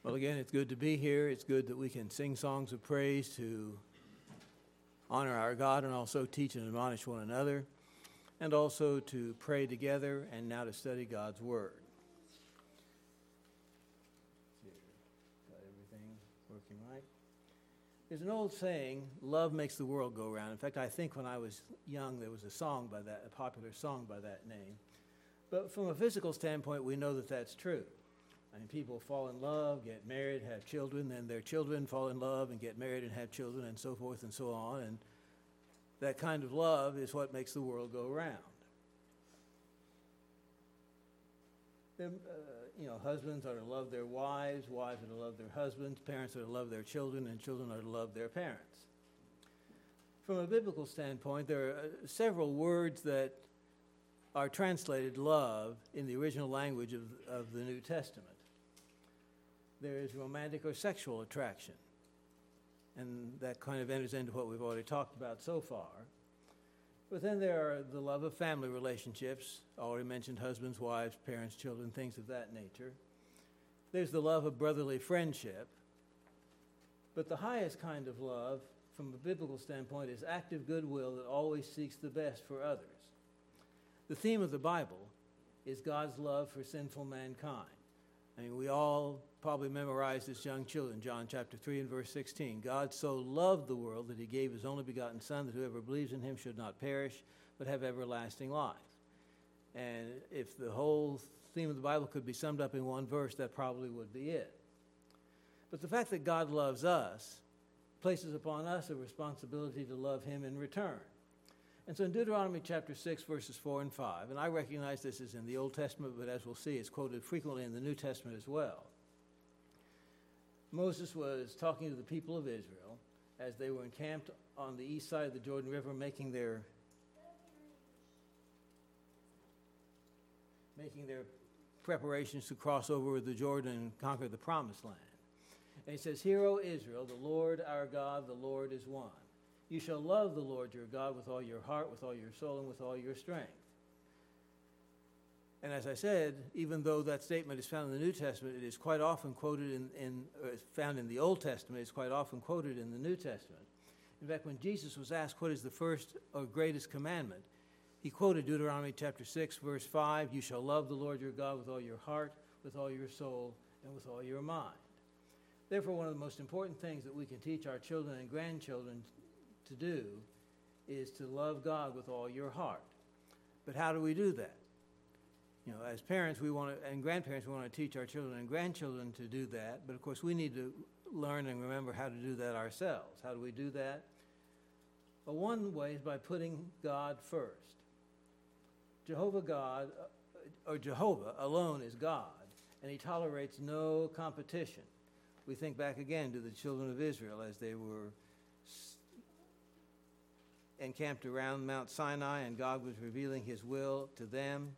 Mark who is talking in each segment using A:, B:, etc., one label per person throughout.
A: Well, again, it's good to be here. It's good that we can sing songs of praise to honor our God and also teach and admonish one another, and also to pray together and now to study God's Word. Got everything working right? There's an old saying, love makes the world go round. In fact, I think when I was young, there was a popular song by that name. But from a physical standpoint, we know that that's true. I mean, people fall in love, get married, have children, then their children fall in love and get married and have children, and so forth and so on. And that kind of love is what makes the world go round. Husbands are to love their wives, wives are to love their husbands, parents are to love their children, and children are to love their parents. From a biblical standpoint, there are several words that are translated love in the original language of the New Testament. There is romantic or sexual attraction, and that kind of enters into what we've already talked about so far. But then there are the love of family relationships, already mentioned husbands, wives, parents, children, things of that nature. There's the love of brotherly friendship. But the highest kind of love, from a biblical standpoint, is active goodwill that always seeks the best for others. The theme of the Bible is God's love for sinful mankind. I mean, we all probably memorized as young children, John chapter 3 and verse 16. God so loved the world that he gave his only begotten Son, that whoever believes in him should not perish, but have everlasting life. And if the whole theme of the Bible could be summed up in one verse, that probably would be it. But the fact that God loves us places upon us a responsibility to love him in return. And so in Deuteronomy chapter 6, verses 4 and 5, and I recognize this is in the Old Testament, but as we'll see, it's quoted frequently in the New Testament as well. Moses was talking to the people of Israel as they were encamped on the east side of the Jordan River, making their preparations to cross over the Jordan and conquer the Promised Land. And he says, "Hear, O Israel, the Lord our God, the Lord is one. You shall love the Lord your God with all your heart, with all your soul, and with all your strength." And as I said, even though that statement is found in the New Testament, it is quite often quoted found in the Old Testament. It's quite often quoted in the New Testament. In fact, when Jesus was asked what is the first or greatest commandment, he quoted Deuteronomy chapter 6, verse 5, "You shall love the Lord your God with all your heart, with all your soul, and with all your mind." Therefore, one of the most important things that we can teach our children and grandchildren to do is to love God with all your heart. But how do we do that? As parents and grandparents, we want to teach our children and grandchildren to do that, but of course we need to learn and remember how to do that ourselves. How do we do that? Well, one way is by putting God first. Jehovah alone is God, and he tolerates no competition. We think back again to the children of Israel as they were encamped around Mount Sinai, and God was revealing his will to them.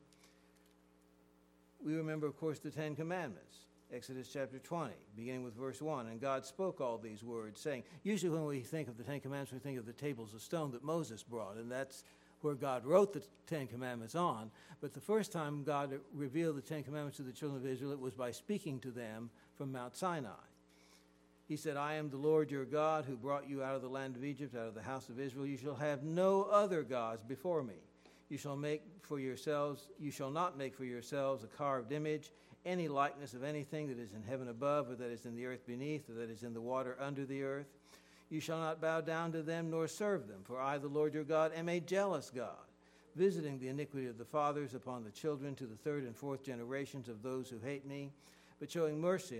A: We remember, of course, the Ten Commandments, Exodus chapter 20, beginning with verse 1. "And God spoke all these words, saying," usually when we think of the Ten Commandments, we think of the tables of stone that Moses brought, and that's where God wrote the Ten Commandments on. But the first time God revealed the Ten Commandments to the children of Israel, it was by speaking to them from Mount Sinai. He said, "I am the Lord your God who brought you out of the land of Egypt, out of the house of Israel. You shall have no other gods before me. You shall not make for yourselves a carved image, any likeness of anything that is in heaven above, or that is in the earth beneath, or that is in the water under the earth. You shall not bow down to them nor serve them, for I, the Lord your God, am a jealous God, visiting the iniquity of the fathers upon the children to the third and fourth generations of those who hate me, but showing mercy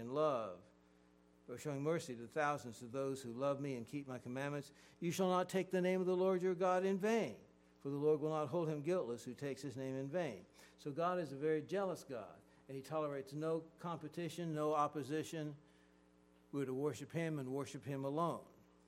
A: to thousands of those who love me and keep my commandments. You shall not take the name of the Lord your God in vain, for the Lord will not hold him guiltless who takes his name in vain." So God is a very jealous God, and he tolerates no competition, no opposition. We're to worship him and worship him alone.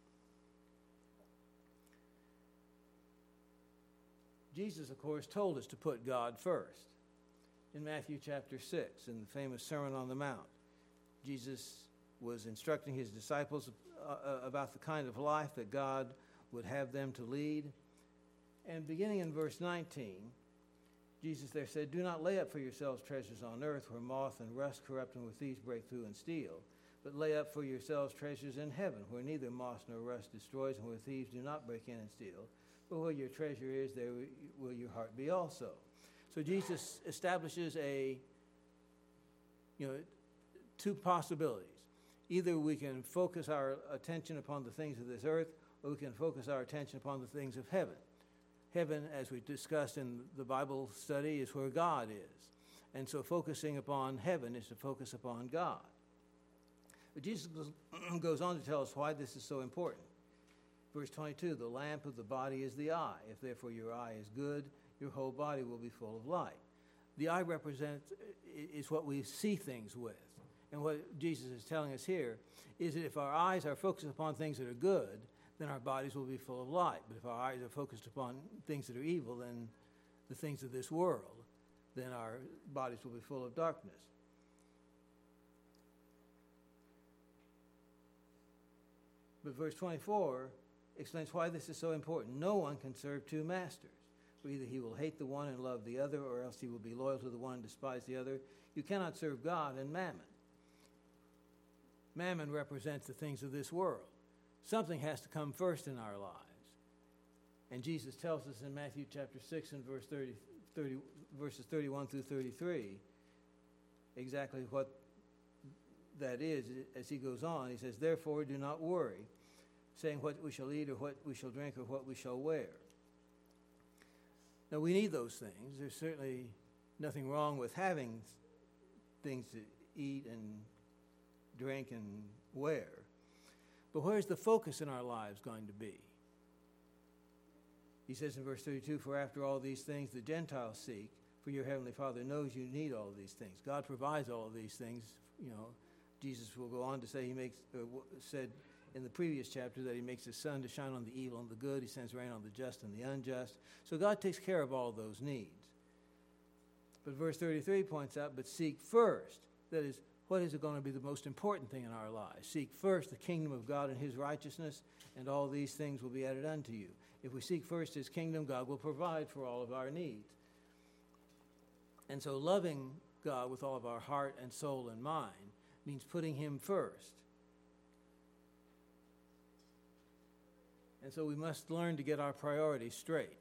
A: Jesus, of course, told us to put God first. In Matthew chapter 6, in the famous Sermon on the Mount, Jesus was instructing his disciples about the kind of life that God would have them to lead. And beginning in verse 19, Jesus there said, "Do not lay up for yourselves treasures on earth where moth and rust corrupt and where thieves break through and steal, but lay up for yourselves treasures in heaven where neither moth nor rust destroys and where thieves do not break in and steal. For where your treasure is, there will your heart be also." So Jesus establishes two possibilities. Either we can focus our attention upon the things of this earth, or we can focus our attention upon the things of heaven. Heaven, as we discussed in the Bible study, is where God is. And so focusing upon heaven is to focus upon God. But Jesus goes on to tell us why this is so important. Verse 22, "The lamp of the body is the eye. If therefore your eye is good, your whole body will be full of light." The eye is what we see things with. And what Jesus is telling us here is that if our eyes are focused upon things that are good, then our bodies will be full of light. But if our eyes are focused upon things that are evil, then the things of this world, then our bodies will be full of darkness. But verse 24 explains why this is so important. "No one can serve two masters. For either he will hate the one and love the other, or else he will be loyal to the one and despise the other. You cannot serve God and mammon." Mammon represents the things of this world. Something has to come first in our lives. And Jesus tells us in Matthew chapter 6 and verses 31 through 33 exactly what that is. As he goes on, he says, "Therefore do not worry, saying what we shall eat or what we shall drink or what we shall wear." Now, we need those things. There's certainly nothing wrong with having things to eat and drink and wear. But where's the focus in our lives going to be? He says in verse 32, "For after all these things the Gentiles seek, for your heavenly Father knows you need all of these things." God provides all of these things. Jesus will go on to say said in the previous chapter that he makes his sun to shine on the evil and the good. He sends rain on the just and the unjust. So God takes care of all of those needs. But verse 33 points out, "But seek first," that is, what is going to be the most important thing in our lives? "Seek first the kingdom of God and his righteousness, and all these things will be added unto you." If we seek first his kingdom, God will provide for all of our needs. And so loving God with all of our heart and soul and mind means putting him first. And so we must learn to get our priorities straight.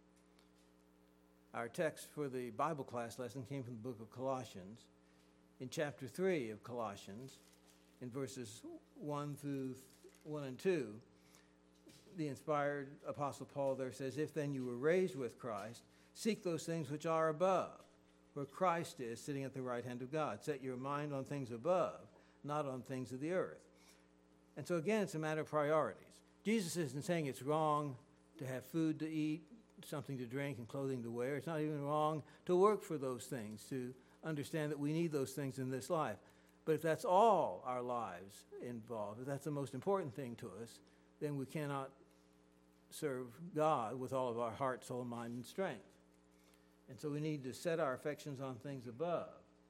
A: Our text for the Bible class lesson came from the book of Colossians. In chapter 3 of Colossians, in verses 1 and 2, the inspired Apostle Paul there says, "If then you were raised with Christ, seek those things which are above, where Christ is sitting at the right hand of God. Set your mind on things above, not on things of the earth." And so again, it's a matter of priorities. Jesus isn't saying it's wrong to have food to eat, something to drink, and clothing to wear. It's not even wrong to work for those things, to understand that we need those things in this life. But if that's all our lives involve, if that's the most important thing to us, then we cannot serve God with all of our heart, soul, mind, and strength. And so we need to set our affections on things above.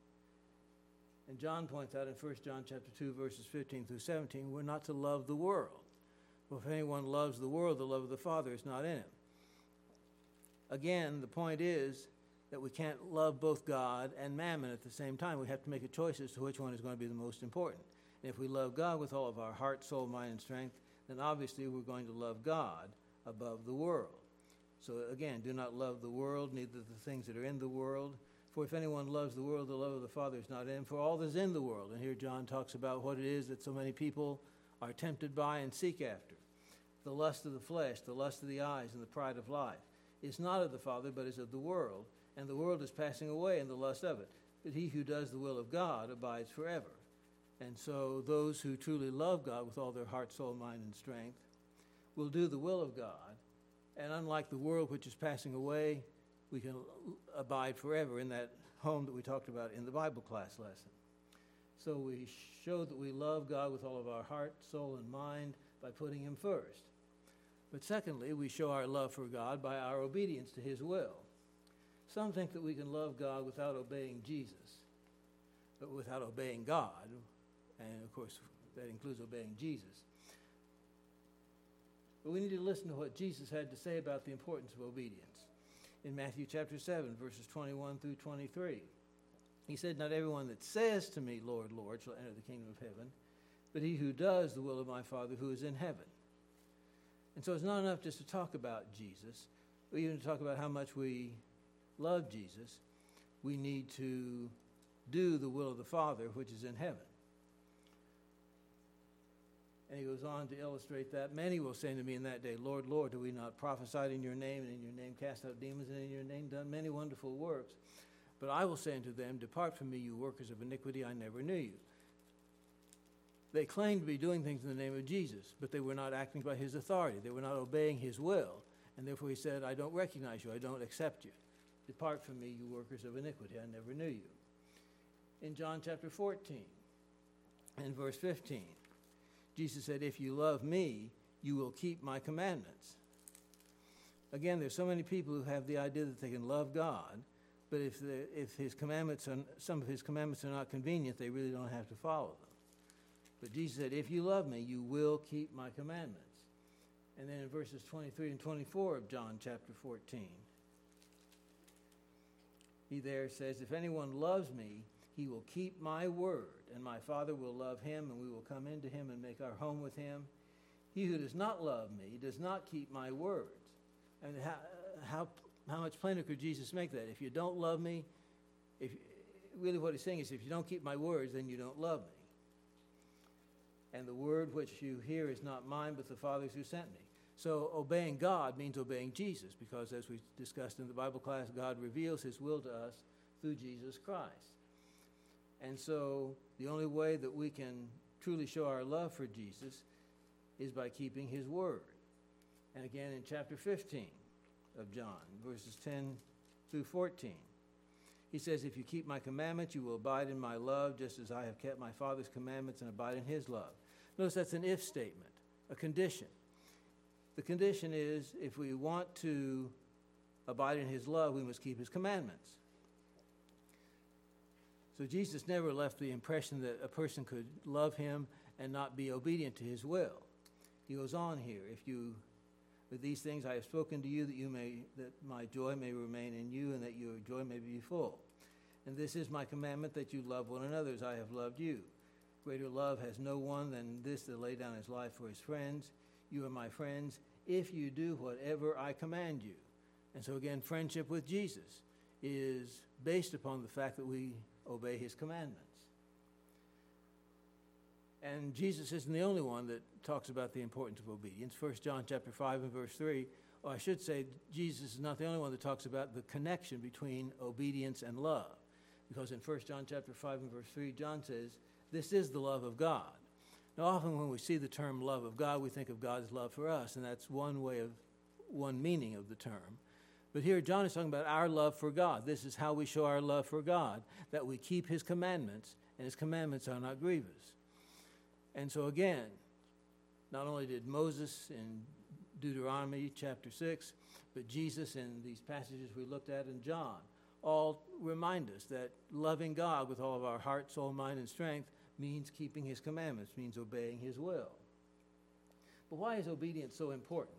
A: And John points out in 1 John chapter 2, verses 15 through 17, we're not to love the world. For if anyone loves the world, the love of the Father is not in him. Again, the point is that we can't love both God and mammon at the same time. We have to make a choice as to which one is going to be the most important. And if we love God with all of our heart, soul, mind, and strength, then obviously we're going to love God above the world. So again, do not love the world, neither the things that are in the world. For if anyone loves the world, the love of the Father is not in him. For all that is in the world, and here John talks about what it is that so many people are tempted by and seek after. The lust of the flesh, the lust of the eyes, and the pride of life is not of the Father, but is of the world. And the world is passing away in the lust of it. But he who does the will of God abides forever. And so those who truly love God with all their heart, soul, mind, and strength will do the will of God. And unlike the world which is passing away, we can abide forever in that home that we talked about in the Bible class lesson. So we show that we love God with all of our heart, soul, and mind by putting him first. But secondly, we show our love for God by our obedience to his will. Some think that we can love God without obeying Jesus, but without obeying God. And of course, that includes obeying Jesus. But we need to listen to what Jesus had to say about the importance of obedience. in Matthew chapter 7, verses 21 through 23. He said, "Not everyone that says to me, 'Lord, Lord,' shall enter the kingdom of heaven, but he who does the will of my Father who is in heaven." And so it's not enough just to talk about Jesus, or even to talk about how much we love Jesus. We need to do the will of the Father which is in heaven. And he goes on to illustrate that. "Many will say to me in that day, 'Lord, Lord, do we not prophesy in your name, and in your name cast out demons, and in your name done many wonderful works?' But I will say unto them, 'Depart from me, you workers of iniquity, I never knew you.'" They claimed to be doing things in the name of Jesus, but they were not acting by his authority. They were not obeying his will. And therefore he said, "I don't recognize you. I don't accept you. Depart from me, you workers of iniquity. I never knew you." In John chapter 14 and verse 15, Jesus said, "If you love me, you will keep my commandments." Again, there's so many people who have the idea that they can love God, but if his commandments some of his commandments are not convenient, they really don't have to follow them. But Jesus said, "If you love me, you will keep my commandments." And then in verses 23 and 24 of John chapter 14, he there says, "If anyone loves me, he will keep my word, and my Father will love him, and we will come into him and make our home with him. He who does not love me does not keep my words." And how much plainer could Jesus make that? If you don't love me, really what he's saying is, if you don't keep my words, then you don't love me. "And the word which you hear is not mine, but the Father's who sent me." So obeying God means obeying Jesus, because as we discussed in the Bible class, God reveals his will to us through Jesus Christ. And so the only way that we can truly show our love for Jesus is by keeping his word. And again in chapter 15 of John, verses 10 through 14, he says, "If you keep my commandments, you will abide in my love, just as I have kept my Father's commandments and abide in his love." Notice that's an if statement, a condition. The condition is, if we want to abide in his love, we must keep his commandments. So Jesus never left the impression that a person could love him and not be obedient to his will. He goes on here, "With these things I have spoken to you, that my joy may remain in you, and that your joy may be full. And this is my commandment, that you love one another as I have loved you. Greater love has no one than this, to lay down his life for his friends. You are my friends if you do whatever I command you." And so again, friendship with Jesus is based upon the fact that we obey his commandments. And Jesus isn't the only one that talks about the importance of obedience. 1 John chapter 5 and verse 3, or I should say, Jesus is not the only one that talks about the connection between obedience and love. Because in 1 John chapter 5 and verse 3, John says, "This is the love of God." Now, often when we see the term love of God, we think of God's love for us, and that's one meaning of the term. But here John is talking about our love for God. This is how we show our love for God, that we keep his commandments, and his commandments are not grievous. And so again, not only did Moses in Deuteronomy chapter 6, but Jesus in these passages we looked at in John, all remind us that loving God with all of our heart, soul, mind, and strength means keeping his commandments, means obeying his will. But why is obedience so important?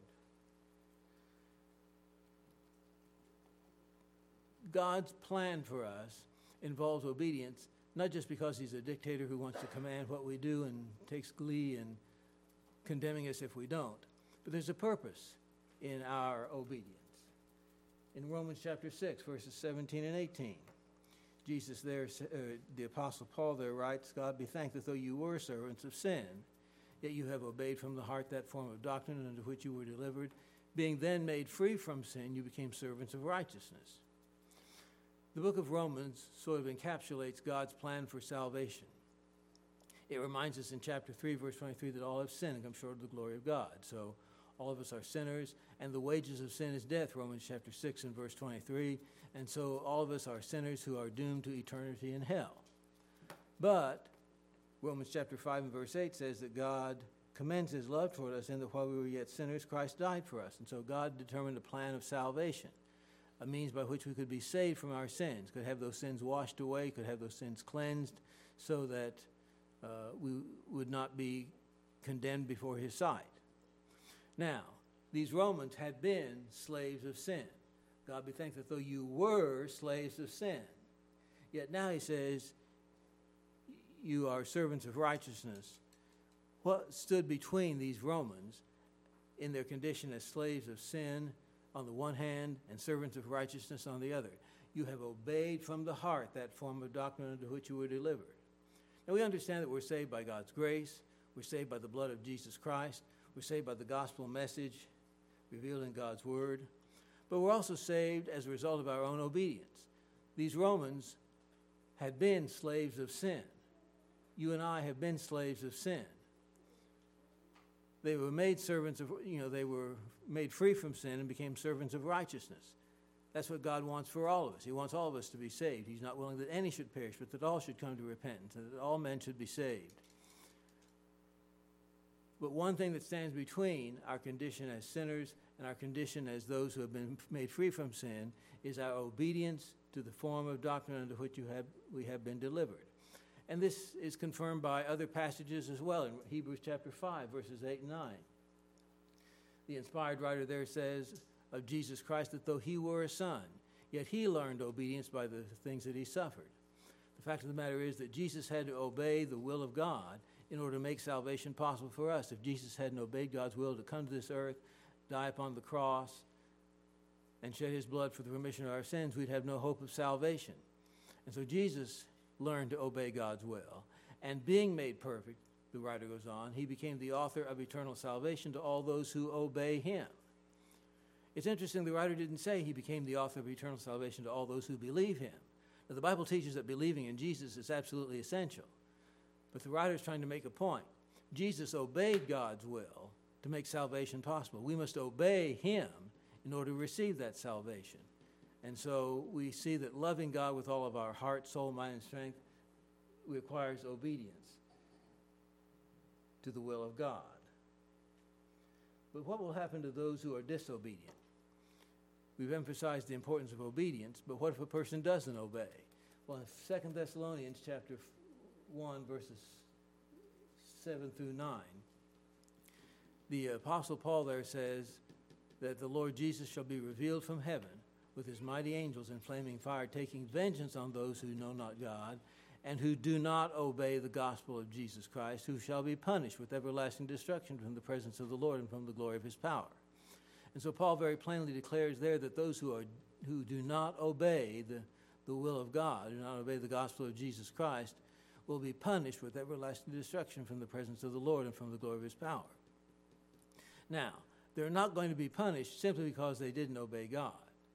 A: God's plan for us involves obedience, not just because he's a dictator who wants to command what we do and takes glee in condemning us if we don't, but there's a purpose in our obedience. In Romans chapter 6, verses 17 and 18, Jesus there, the Apostle Paul there writes, "God be thanked that though you were servants of sin, yet you have obeyed from the heart that form of doctrine unto which you were delivered. Being then made free from sin, you became servants of righteousness." The book of Romans sort of encapsulates God's plan for salvation. It reminds us in chapter 3, verse 23, that all have sinned and come short of the glory of God. So all of us are sinners, and the wages of sin is death, Romans chapter 6 and verse 23. And so all of us are sinners who are doomed to eternity in hell. But Romans chapter 5 and verse 8 says that God commends his love toward us in that while we were yet sinners, Christ died for us. And so God determined a plan of salvation, a means by which we could be saved from our sins, could have those sins washed away, could have those sins cleansed, so that we would not be condemned before his sight. Now, these Romans had been slaves of sin. God be thanked that though you were slaves of sin, yet now he says, you are servants of righteousness. What stood between these Romans in their condition as slaves of sin on the one hand and servants of righteousness on the other? You have obeyed from the heart that form of doctrine unto which you were delivered. Now we understand that we're saved by God's grace. We're saved by the blood of Jesus Christ. We're saved by the gospel message revealed in God's word. But we're also saved as a result of our own obedience. These Romans had been slaves of sin. You and I have been slaves of sin. They were made servants of, they were made free from sin and became servants of righteousness. That's what God wants for all of us. He wants all of us to be saved. He's not willing that any should perish, but that all should come to repentance, and that all men should be saved. But one thing that stands between our condition as sinners and our condition as those who have been made free from sin is our obedience to the form of doctrine unto which we have been delivered. And this is confirmed by other passages as well in Hebrews chapter 5, verses 8 and 9. The inspired writer there says of Jesus Christ that though he were a son, yet he learned obedience by the things that he suffered. The fact of the matter is that Jesus had to obey the will of God in order to make salvation possible for us. If Jesus hadn't obeyed God's will to come to this earth, die upon the cross, and shed his blood for the remission of our sins, we'd have no hope of salvation. And so Jesus learned to obey God's will. And being made perfect, the writer goes on, he became the author of eternal salvation to all those who obey him. It's interesting, the writer didn't say he became the author of eternal salvation to all those who believe him. Now, the Bible teaches that believing in Jesus is absolutely essential. But the writer is trying to make a point. Jesus obeyed God's will to make salvation possible. We must obey him in order to receive that salvation. And so we see that loving God with all of our heart, soul, mind, and strength requires obedience to the will of God. But what will happen to those who are disobedient? We've emphasized the importance of obedience, but what if a person doesn't obey? Well, in 2 Thessalonians chapter 1, verses 7 through 9, the Apostle Paul there says that the Lord Jesus shall be revealed from heaven with his mighty angels in flaming fire, taking vengeance on those who know not God and who do not obey the gospel of Jesus Christ, who shall be punished with everlasting destruction from the presence of the Lord and from the glory of his power. And so Paul very plainly declares there that those who do not obey the will of God, do not obey the gospel of Jesus Christ, will be punished with everlasting destruction from the presence of the Lord and from the glory of his power. Now, they're not going to be punished simply because they didn't obey God.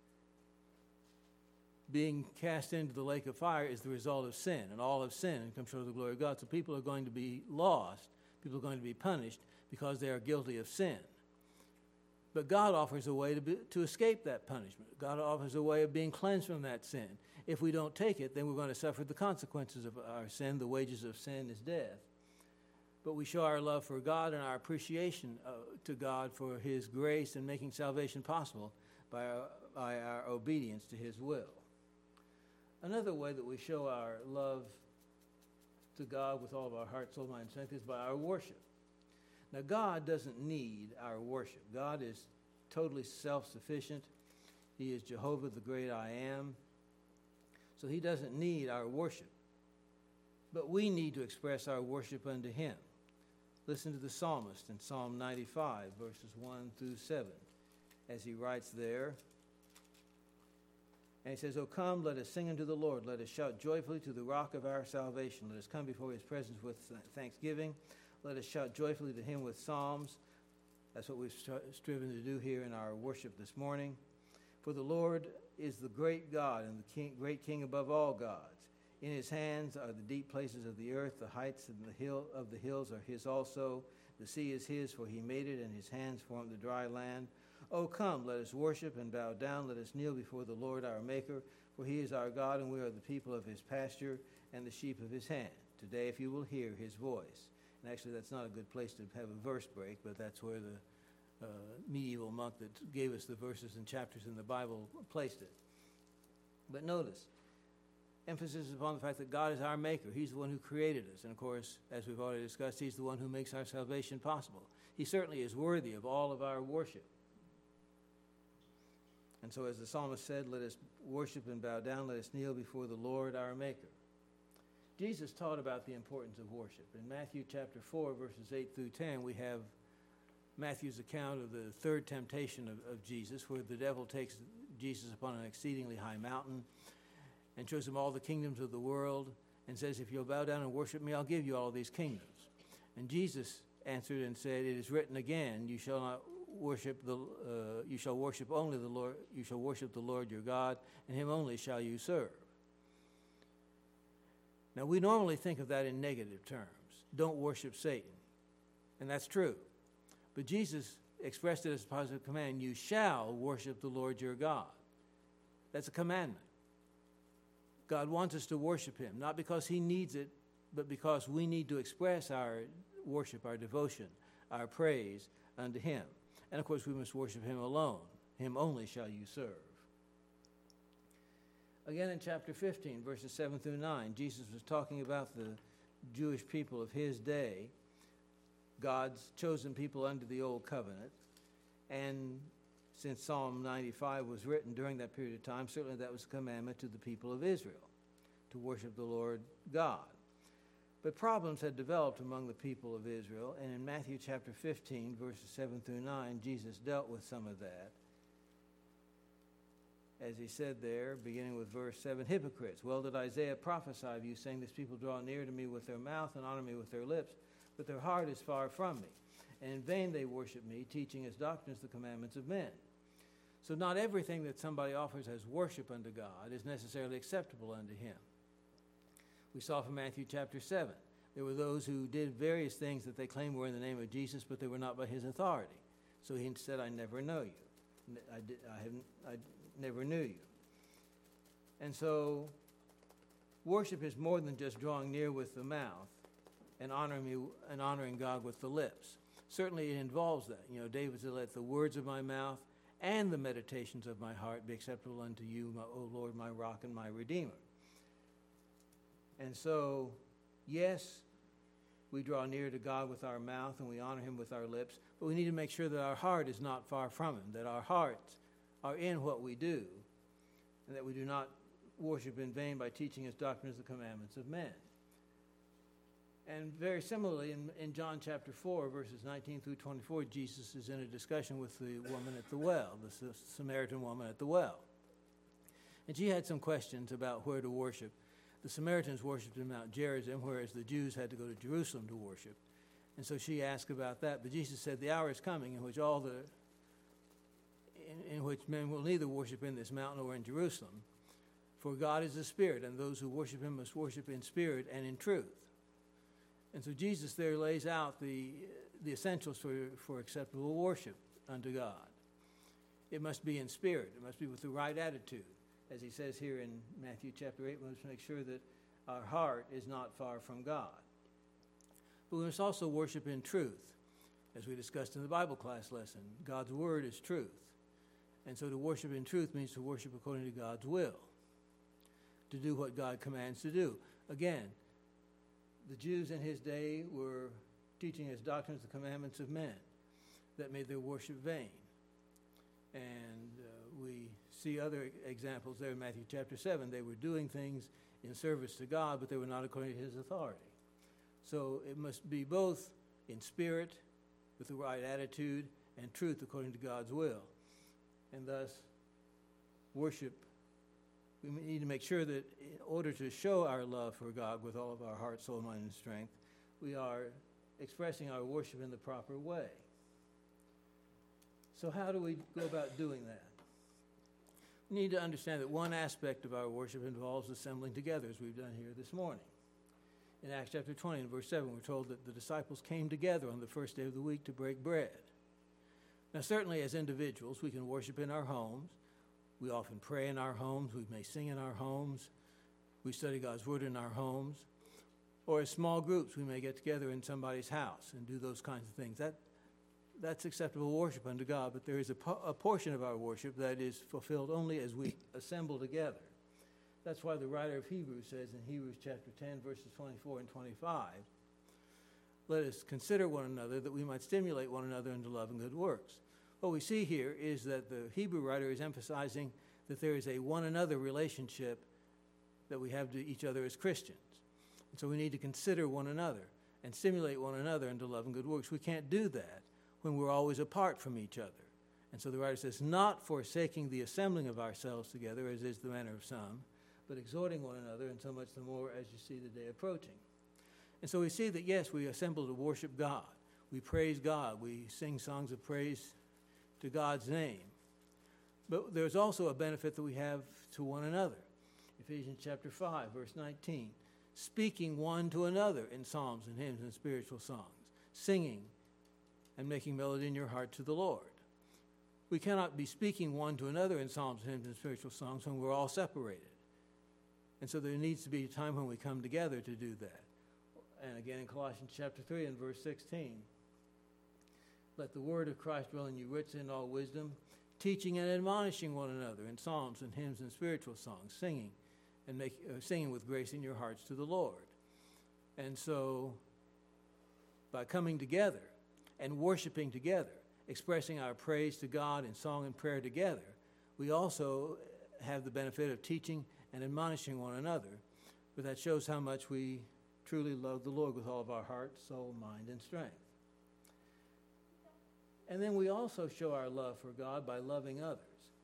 A: Being cast into the lake of fire is the result of sin, and all have sinned and come short of the glory of God. So people are going to be lost, people are going to be punished because they are guilty of sin. But God offers a way to escape that punishment. God offers a way of being cleansed from that sin. If we don't take it, then we're going to suffer the consequences of our sin. The wages of sin is death. But we show our love for God and our appreciation to God for his grace in making salvation possible by our obedience to his will. Another way that we show our love to God with all of our heart, soul, mind, and strength is by our worship. Now, God doesn't need our worship. God is totally self-sufficient. He is Jehovah, the great I am. So he doesn't need our worship. But we need to express our worship unto him. Listen to the psalmist in Psalm 95, verses 1 through 7, as he writes there. And he says, O come, let us sing unto the Lord. Let us shout joyfully to the rock of our salvation. Let us come before his presence with thanksgiving. Let us shout joyfully to him with psalms. That's what we've striven to do here in our worship this morning. For the Lord is the great God and the great King above all gods. In his hands are the deep places of the earth. The heights and the hills are his also. The sea is his, for he made it, and his hands formed the dry land. O come, let us worship and bow down. Let us kneel before the Lord our Maker, for he is our God, and we are the people of his pasture and the sheep of his hand. Today, if you will hear his voice. And actually, that's not a good place to have a verse break, but that's where the medieval monk that gave us the verses and chapters in the Bible placed it. But notice, emphasis is upon the fact that God is our maker. He's the one who created us. And of course, as we've already discussed, he's the one who makes our salvation possible. He certainly is worthy of all of our worship. And so as the psalmist said, let us worship and bow down, let us kneel before the Lord our Maker. Jesus taught about the importance of worship. In Matthew chapter 4, verses 8 through 10, we have Matthew's account of the third temptation of Jesus, where the devil takes Jesus upon an exceedingly high mountain and shows him all the kingdoms of the world and says, if you'll bow down and worship me, I'll give you all these kingdoms. And Jesus answered and said, it is written again, you shall not worship you shall worship only the Lord, you shall worship the Lord your God, and him only shall you serve. Now, we normally think of that in negative terms. Don't worship Satan. And that's true. But Jesus expressed it as a positive command. You shall worship the Lord your God. That's a commandment. God wants us to worship him, not because he needs it, but because we need to express our worship, our devotion, our praise unto him. And of course, we must worship him alone. Him only shall you serve. Again, in chapter 15, verses 7 through 9, Jesus was talking about the Jewish people of his day, God's chosen people under the old covenant. And since Psalm 95 was written during that period of time, certainly that was a commandment to the people of Israel, to worship the Lord God. But problems had developed among the people of Israel, and in Matthew chapter 15, verses 7 through 9, Jesus dealt with some of that. As he said there, beginning with verse 7, hypocrites, well did Isaiah prophesy of you, saying, this people draw near to me with their mouth and honor me with their lips, but their heart is far from me. And in vain they worship me, teaching as doctrines the commandments of men. So not everything that somebody offers as worship unto God is necessarily acceptable unto him. We saw from Matthew chapter 7, there were those who did various things that they claimed were in the name of Jesus, but they were not by his authority. So he said, I never know you. I never knew you. And so worship is more than just drawing near with the mouth and honoring God with the lips. Certainly it involves that. You know, David said, let the words of my mouth and the meditations of my heart be acceptable unto you, O Lord, my rock and my redeemer. And so, yes, we draw near to God with our mouth and we honor him with our lips, but we need to make sure that our heart is not far from him, that our hearts are in what we do, and that we do not worship in vain by teaching his doctrines the commandments of men. And very similarly, in John chapter 4, verses 19 through 24, Jesus is in a discussion with the woman at the well, the Samaritan woman at the well. And she had some questions about where to worship. The Samaritans worshipped in Mount Gerizim, whereas the Jews had to go to Jerusalem to worship. And so she asked about that. But Jesus said, the hour is coming in which in which men will neither worship in this mountain or in Jerusalem. For God is a spirit, and those who worship him must worship in spirit and in truth. And so Jesus there lays out the essentials for acceptable worship unto God. It must be in spirit. It must be with the right attitude. As he says here in Matthew chapter 8, we must make sure that our heart is not far from God. But we must also worship in truth. As we discussed in the Bible class lesson, God's word is truth. And so to worship in truth means to worship according to God's will, to do what God commands to do. Again, the Jews in his day were teaching as doctrines the commandments of men that made their worship vain. And we see other examples there in Matthew chapter 7. They were doing things in service to God, but they were not according to his authority. So it must be both in spirit, with the right attitude, and truth according to God's will. And thus, worship, we need to make sure that in order to show our love for God with all of our heart, soul, mind, and strength, we are expressing our worship in the proper way. So how do we go about doing that? We need to understand that one aspect of our worship involves assembling together, as we've done here this morning. In Acts chapter 20 and verse 7, we're told that the disciples came together on the first day of the week to break bread. Now, certainly as individuals, we can worship in our homes. We often pray in our homes. We may sing in our homes. We study God's word in our homes. Or as small groups, we may get together in somebody's house and do those kinds of things. That's acceptable worship unto God, but there is a portion of our worship that is fulfilled only as we assemble together. That's why the writer of Hebrews says in Hebrews chapter 10, verses 24 and 25, let us consider one another that we might stimulate one another into love and good works. What we see here is that the Hebrew writer is emphasizing that there is a one another relationship that we have to each other as Christians. And so we need to consider one another and stimulate one another into love and good works. We can't do that when we're always apart from each other. And so the writer says, not forsaking the assembling of ourselves together, as is the manner of some, but exhorting one another, and so much the more as you see the day approaching. And so we see that, yes, we assemble to worship God. We praise God. We sing songs of praise to God's name. But there's also a benefit that we have to one another. Ephesians chapter 5, verse 19. Speaking one to another in psalms and hymns and spiritual songs, singing and making melody in your heart to the Lord. We cannot be speaking one to another in psalms, hymns, and spiritual songs when we're all separated. And so there needs to be a time when we come together to do that. And again in Colossians chapter 3 and verse 16. Let the word of Christ dwell in you richly in all wisdom, teaching and admonishing one another in psalms and hymns and spiritual songs, singing with grace in your hearts to the Lord. And so by coming together and worshiping together, expressing our praise to God in song and prayer together, we also have the benefit of teaching and admonishing one another. But that shows how much we truly love the Lord with all of our heart, soul, mind, and strength. And then we also show our love for God by loving others.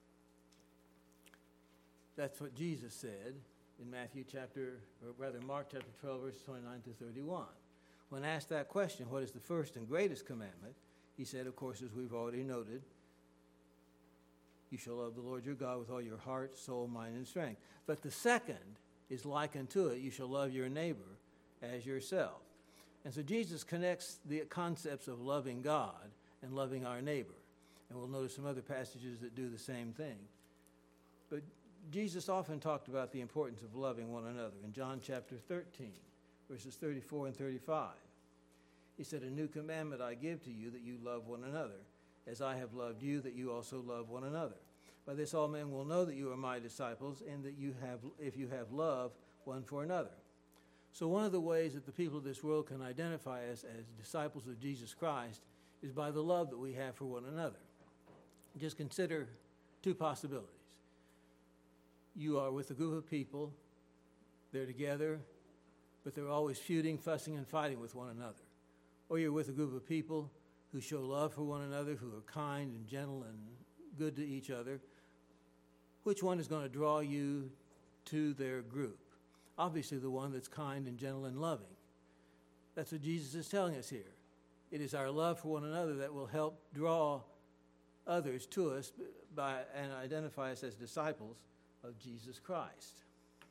A: That's what Jesus said in Mark chapter 12, verses 29 to 31. When asked that question, what is the first and greatest commandment? He said, of course, as we've already noted, you shall love the Lord your God with all your heart, soul, mind, and strength. But the second is like unto it, you shall love your neighbor as yourself. And so Jesus connects the concepts of loving God and loving our neighbor. And we'll notice some other passages that do the same thing. But Jesus often talked about the importance of loving one another. In John chapter 13, verses 34 and 35, he said, a new commandment I give to you, that you love one another, as I have loved you, that you also love one another. By this all men will know that you are my disciples, and that if you have love one for another. So one of the ways that the people of this world can identify us as disciples of Jesus Christ is by the love that we have for one another. Just consider two possibilities. You are with a group of people, they're together, but they're always feuding, fussing, and fighting with one another. Or you're with a group of people who show love for one another, who are kind and gentle and good to each other. Which one is going to draw you to their group? Obviously the one that's kind and gentle and loving. That's what Jesus is telling us here. It is our love for one another that will help draw others to us and identify us as disciples of Jesus Christ.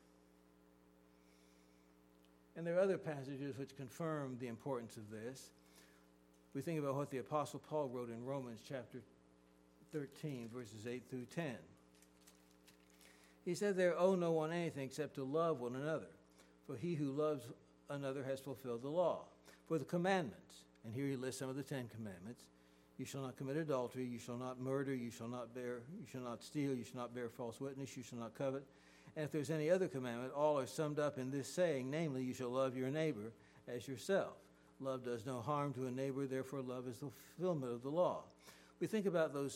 A: And there are other passages which confirm the importance of this. We think about what the Apostle Paul wrote in Romans chapter 13, verses 8 through 10. He said, there owe no one anything except to love one another, for he who loves another has fulfilled the law. For the commandments, and here he lists some of the 10 commandments, you shall not commit adultery, you shall not murder, you shall not steal, you shall not bear false witness, you shall not covet. And if there's any other commandment, all are summed up in this saying, namely, you shall love your neighbor as yourself. Love does no harm to a neighbor, therefore love is the fulfillment of the law. We think about the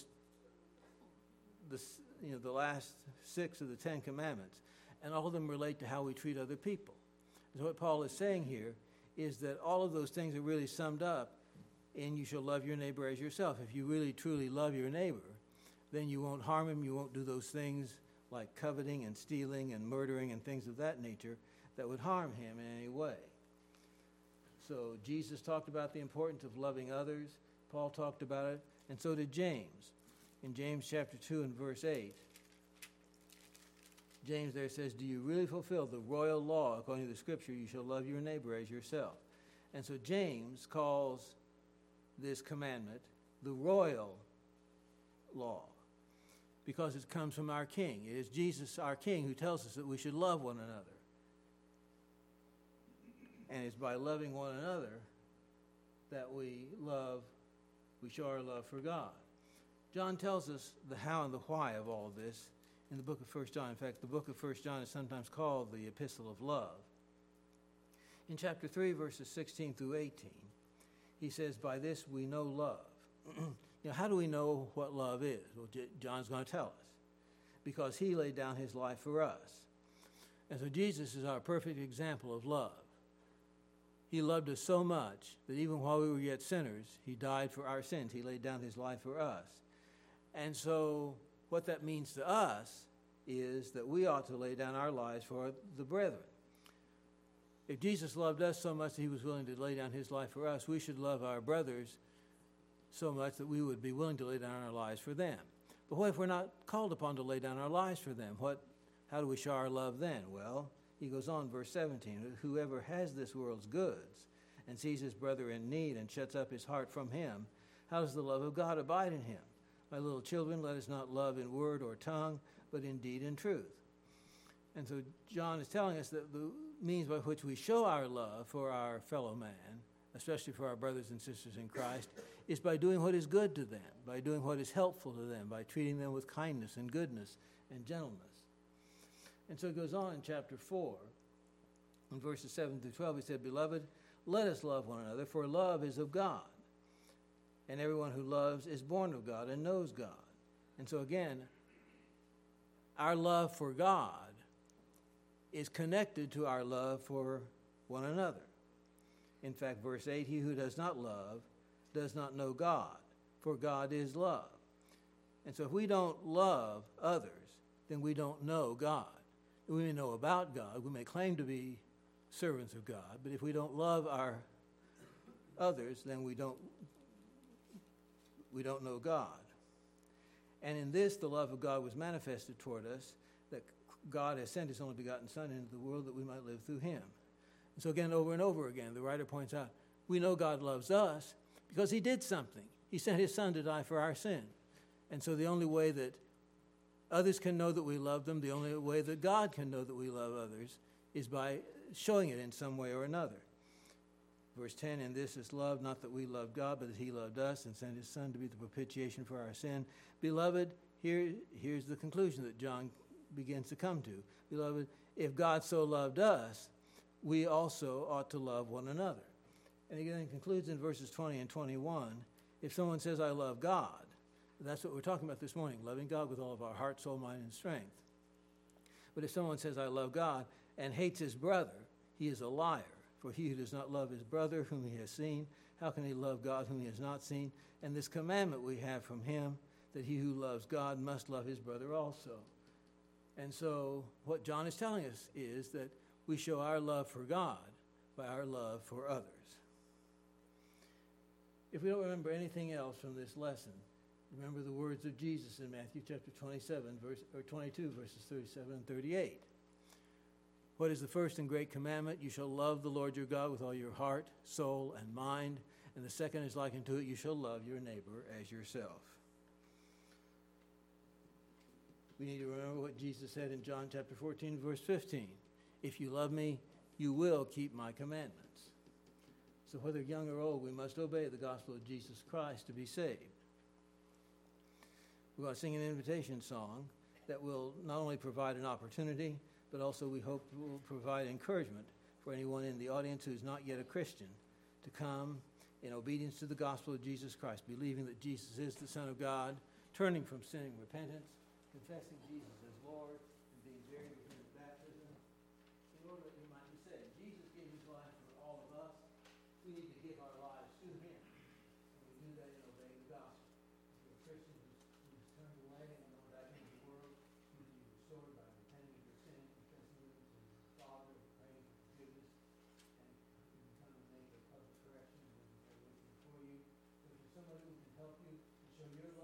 A: last 6 of the 10 commandments, and all of them relate to how we treat other people. So what Paul is saying here is that all of those things are really summed up in you shall love your neighbor as yourself. If you really truly love your neighbor, then you won't harm him, you won't do those things like coveting and stealing and murdering and things of that nature that would harm him in any way. So Jesus talked about the importance of loving others. Paul talked about it, and so did James. In James chapter 2 and verse 8, James there says, do you really fulfill the royal law according to the scripture, you shall love your neighbor as yourself? And so James calls this commandment the royal law, because it comes from our King. It is Jesus, our King, who tells us that we should love one another. And it's by loving one another that we show our love for God. John tells us the how and the why of all of this in the book of 1 John. In fact, the book of 1 John is sometimes called the Epistle of Love. In chapter 3, verses 16 through 18, he says, by this we know love, how do we know what love is? Well, John's going to tell us. Because he laid down his life for us. And so Jesus is our perfect example of love. He loved us so much that even while we were yet sinners, he died for our sins. He laid down his life for us. And so what that means to us is that we ought to lay down our lives for the brethren. If Jesus loved us so much that he was willing to lay down his life for us, we should love our brothers so much that we would be willing to lay down our lives for them. But what if we're not called upon to lay down our lives for them? How do we show our love then? Well, he goes on, verse 17, whoever has this world's goods and sees his brother in need and shuts up his heart from him, how does the love of God abide in him? My little children, let us not love in word or tongue, but in deed and truth. And so John is telling us that the means by which we show our love for our fellow man, especially for our brothers and sisters in Christ, is by doing what is good to them, by doing what is helpful to them, by treating them with kindness and goodness and gentleness. And so it goes on in chapter 4, in verses 7 through 12, he said, Beloved, let us love one another, for love is of God. And everyone who loves is born of God and knows God. And so again, our love for God is connected to our love for one another. In fact, verse 8, he who does not love does not know God, for God is love. And so if we don't love others, then we don't know God. We may know about God, we may claim to be servants of God, but if we don't love our others, then we don't know God. And in this, the love of God was manifested toward us, that God has sent his only begotten Son into the world that we might live through him. And so again, over and over again, the writer points out, we know God loves us because he did something. He sent his Son to die for our sin. And so the only way that others can know that we love them, the only way that God can know that we love others, is by showing it in some way or another. Verse 10, and this is love, not that we loved God, but that he loved us and sent his Son to be the propitiation for our sin. Beloved, here's the conclusion that John begins to come to. Beloved, if God so loved us, we also ought to love one another. And again, it concludes in verses 20 and 21. If someone says, I love God, that's what we're talking about this morning, loving God with all of our heart, soul, mind, and strength. But if someone says, I love God, and hates his brother, he is a liar. For he who does not love his brother whom he has seen, how can he love God whom he has not seen? And this commandment we have from him, that he who loves God must love his brother also. And so what John is telling us is that we show our love for God by our love for others. If we don't remember anything else from this lesson, remember the words of Jesus in Matthew chapter 22, verses 37 and 38. What is the first and great commandment? You shall love the Lord your God with all your heart, soul, and mind. And the second is like unto it, you shall love your neighbor as yourself. We need to remember what Jesus said in John chapter 14, verse 15. If you love me, you will keep my commandments. So whether young or old, we must obey the gospel of Jesus Christ to be saved. We're going to sing an invitation song that will not only provide an opportunity, but also we hope will provide encouragement for anyone in the audience who is not yet a Christian to come in obedience to the gospel of Jesus Christ, believing that Jesus is the Son of God, turning from sin and repentance, confessing Jesus as Lord, and being buried with him in baptism, in order that he might be saved. Jesus gave his life for all of us. We need to give our lives to him, and we do that in obeying the gospel. If you're a Christian who's turned away and gone back into the world, you need to be restored by repenting of your sin, confessing them to the Father, praying for forgiveness, and you can come and make a public correction and everything for you. So if there's somebody who can help you and show your love